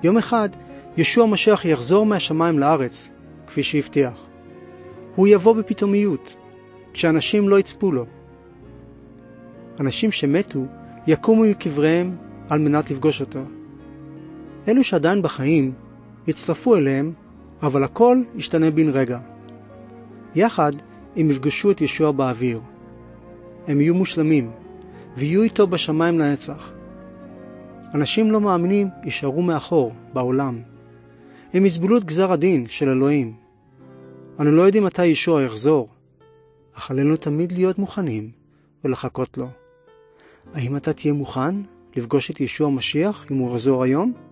יום אחד ישוע המשיח יחזור מהשמיים לארץ, כפי שהבטיח. הוא יבוא בפתאומיות, כשאנשים לא יצפו לו. אנשים שמתו יקומו מקבריהם על מנת לפגוש אותו. אלו שעדיין בחיים יצטרפו אליהם, אבל הכל ישתנה בן רגע. יחד הם יפגשו את ישוע באוויר. הם יהיו מושלמים, ויהיו איתו בשמיים לנצח. אנשים לא מאמינים יישארו מאחור, בעולם. הם יסבלו את גזר הדין של אלוהים. אנו לא יודעים מתי ישוע יחזור, אך עלינו תמיד להיות מוכנים ולחכות לו. האם אתה תהיה מוכן לפגוש את ישוע המשיח אם הוא יחזור היום?